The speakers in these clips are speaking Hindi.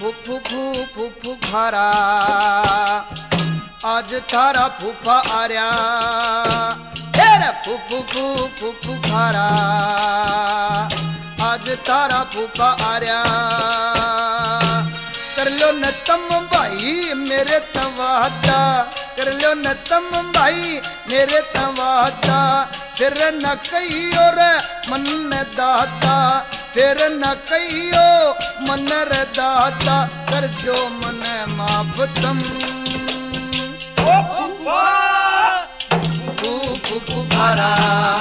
फूफू घरा आज थारा फूफा आर्या तेरे फूफू घरा आज तारा फूफा आर्या कर लो न तम भाई मेरे तवादा कर लो न तम भाई मेरे तवादा फिर न कहियो रे मन दाता फिर न कहियो मन रे दाता कर जो मन माफ तम फूफू घरा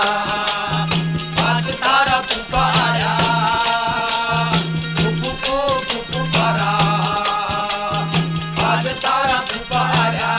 आज तारा फूफा आया फूफू घरा आज तारा फूफा आया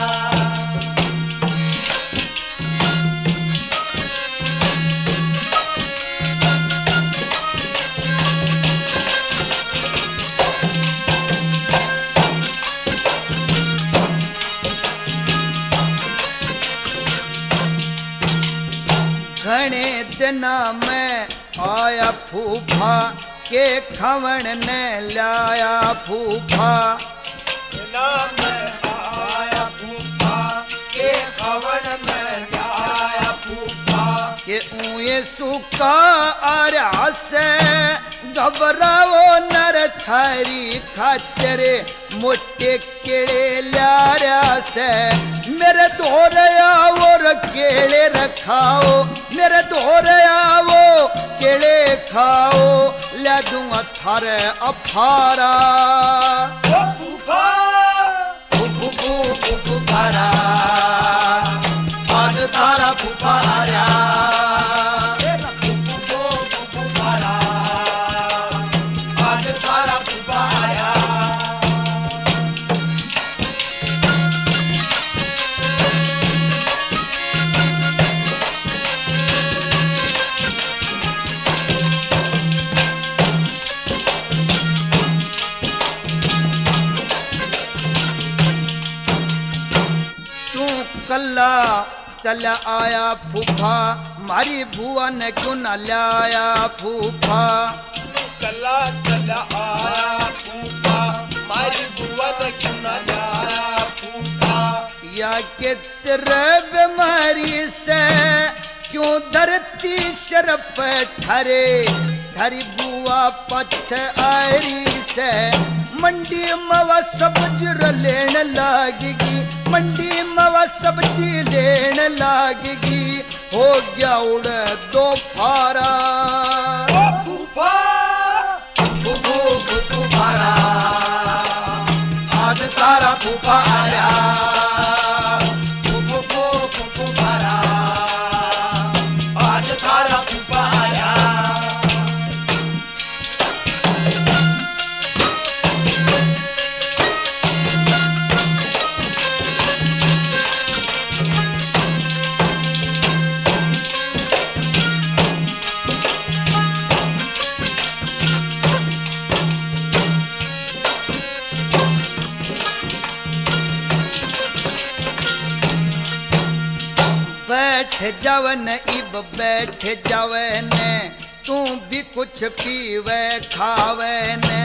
घने दिना में आया फूफा के खवण ने लाया फूफा में आया फूफा के खवन में आया फूफा के ऊए सुका आर्या से घबराओ नर थारी खाचरे मोटे केड़े लार्या से मेरे दोरे और केड़े रखाओ मेरे दोरे आओ केड़े खाओ ला दूंगा थारे अफारा फूफू घरा आज थारा फूफा आर्या फूफू घरा आज तारा फूफा आया कल्ला चल आया फूफा मारी बुआ ने क्यों न लाया फूफा कला चला आया फूफा मारी बुआ ने क्यों न लाया फूफा या के तेरे बीमारी से क्यों धरती शरफ ठरे थारी बुआ पछ आरी से मंडी मवा सब्जी लेन लागेगी मंडी मवा सब्जी लेन लागेगी हो गया उड़ दो फारा फूफू घरा आज तारा फूफा आया फूफू घरा आज तारा फूफा आया बैठ जावन इब बैठ जावन तू भी कुछ पीवे खावे ने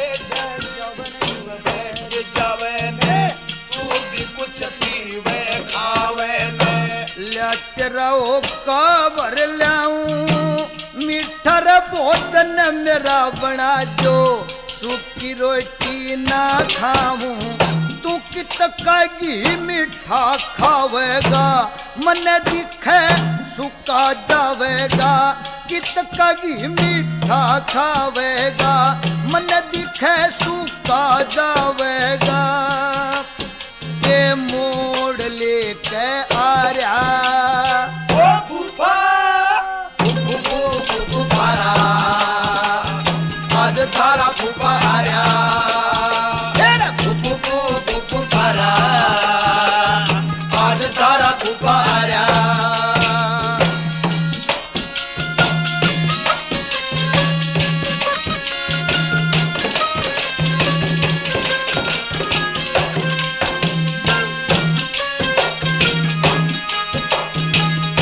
तू भी कुछ पीवे खावे लट रहो काबर लाऊं मीठर भोजन मेरा बना जो सूखी रोटी ना खाऊं तू कितका घी मीठा खावेगा मन दिखे सुका जावेगा कितका घी मीठा खावेगा मन दिखे सुका जावेगा के मोड़ लेके आर्या फूफा घरा आज थारा फूफा आर्या फूफू घरा आज तारा फूफा आर्या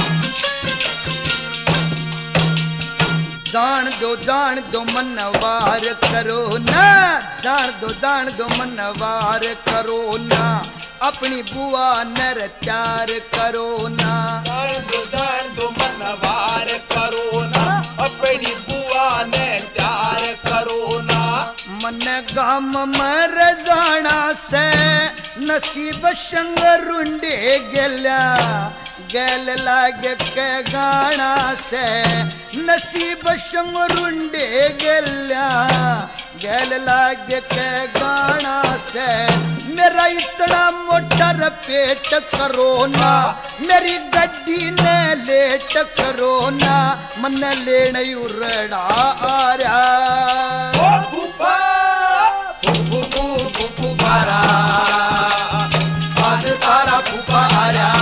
जान दो मनवा मनवार करो ना, दान दो मनवार करो ना, अपनी बुआ नर त्यार करो ना। दान दो मनवार करो ना, अपनी बुआ ने त्यार करो ना। मन गाम मर जाना से नसीब संग रुंडे गेल्या, गैल लागे के गाना से नसीब संग रुंडे गेल्या, गैल लागे के गाना से। मेरा इतना मोटर पेट करो ना, मेरी गड्डी ने लेट करो ना, मन लेने उरड़ा आ रहा। ओ फूफा फूफा फूफा फूफा आज तारा फूफा आ रहा।